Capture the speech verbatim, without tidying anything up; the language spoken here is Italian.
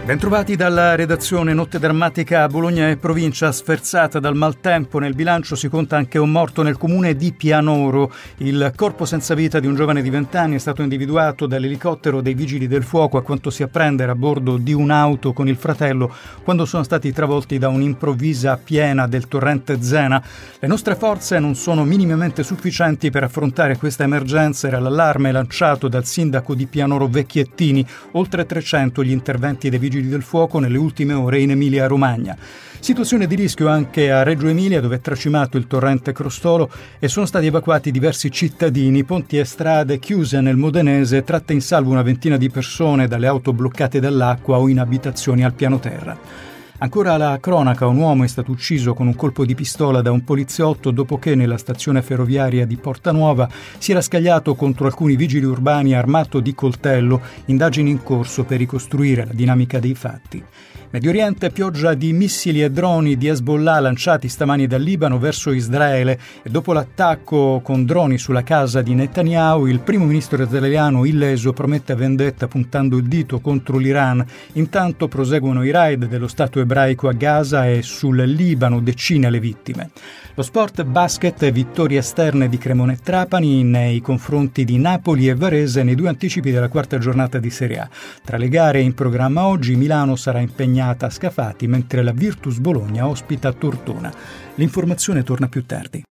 Bentrovati dalla redazione. Notte drammatica a Bologna e provincia, sferzata dal maltempo. Nel bilancio si conta anche un morto nel comune di Pianoro. Il corpo senza vita di un giovane di venti anni è stato individuato dall'elicottero dei vigili del fuoco, a quanto si apprende era a bordo di un'auto con il fratello quando sono stati travolti da un'improvvisa piena del torrente Zena. Le nostre forze non sono minimamente sufficienti per affrontare questa emergenza, era l'allarme lanciato dal sindaco di Pianoro Vecchiettini. Oltre trecento gli interventi dei vigili del fuoco nelle ultime ore in Emilia-Romagna. Situazione di rischio anche a Reggio Emilia, dove è tracimato il torrente Crostolo e sono stati evacuati diversi cittadini. Ponti e strade chiuse nel Modenese, tratte in salvo una ventina di persone dalle auto bloccate dall'acqua o in abitazioni al piano terra. Ancora la cronaca, un uomo è stato ucciso con un colpo di pistola da un poliziotto dopo che nella stazione ferroviaria di Portanuova si era scagliato contro alcuni vigili urbani armato di coltello, indagini in corso per ricostruire la dinamica dei fatti. Medio Oriente, pioggia di missili e droni di Hezbollah lanciati stamani dal Libano verso Israele e dopo l'attacco con droni sulla casa di Netanyahu, il primo ministro israeliano illeso promette vendetta puntando il dito contro l'Iran. Intanto proseguono i raid dello Stato ebraico a Gaza e sul Libano, decine le vittime. Lo sport basket, vittorie esterne di Cremona e Trapani nei confronti di Napoli e Varese nei due anticipi della quarta giornata di Serie A. Tra le gare in programma oggi, Milano sarà impegnata a Scafati, mentre la Virtus Bologna ospita Tortona. L'informazione torna più tardi.